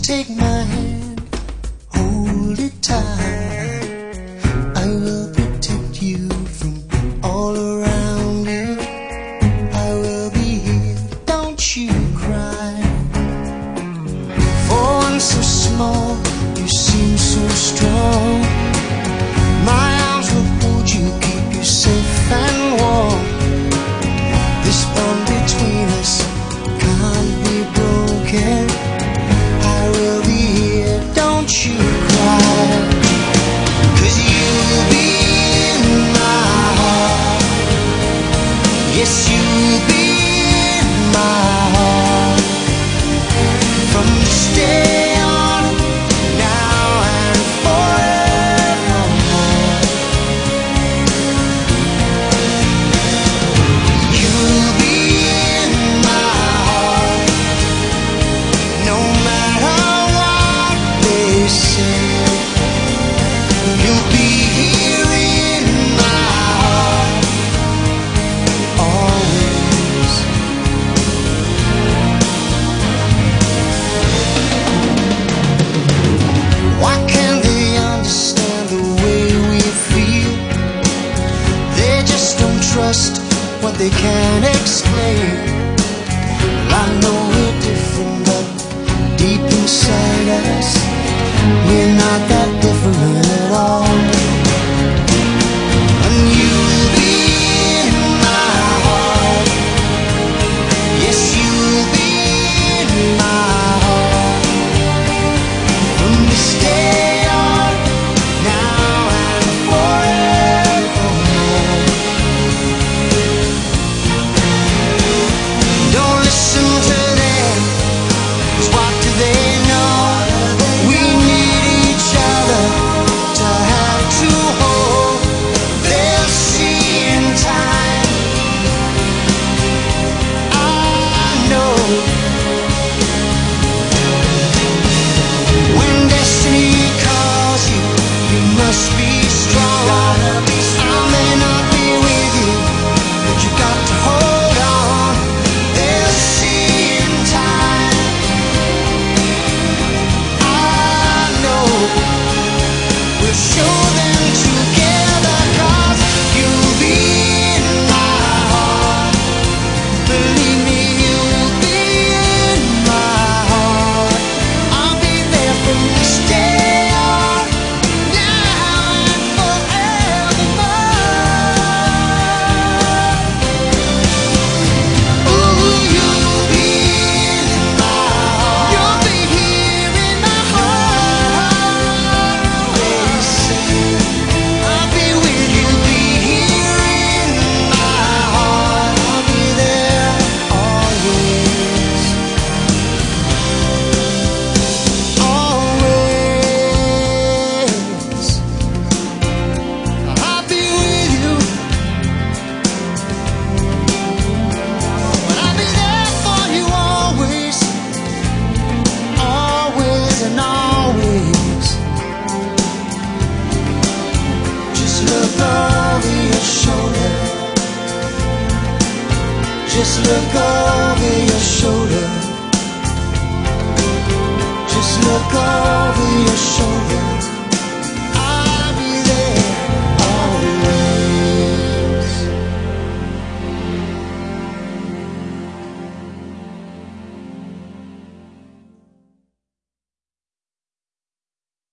take my hand, hold it tight. I will protect you from all around you. I will be here, don't you cry. For one so small, you seem so strong. My arms will hold you, keep you safe and warm. This bond between us can't be broken. I will be here, don't you cry. 'Cause you'll be in my heart. Yes, you'll be in my heart. From this day on, now and forevermore. You'll be in my heart. No matter what they say, you'll be here in my heart, always. Why can't they understand the way we feel? They just don't trust what they can't explain. Well, I know we're different, but deep inside us, we're not that different at all. And you'll be in my heart. Yes, you'll be in my heart. From this day on, now and forevermore. Don't listen to them, 'cause what do they know? We need each other to have to hold. They'll see in time, I know. When destiny calls you, you must be strong. I may not be with you, but you got to hold on. They'll see in time, I know. We'll show them together, 'cause you'll be in my heart. Believe me, you'll be in my heart. I'll be there from this day on, now and forevermore. Ooh, you'll be in my heart. You'll be here in my heart, always. I'll be with you, be here in my heart. I'll be there always, always. I'll be with you, but I'll be there for you always, always and always. Just look over your shoulder. Just look over your shoulder.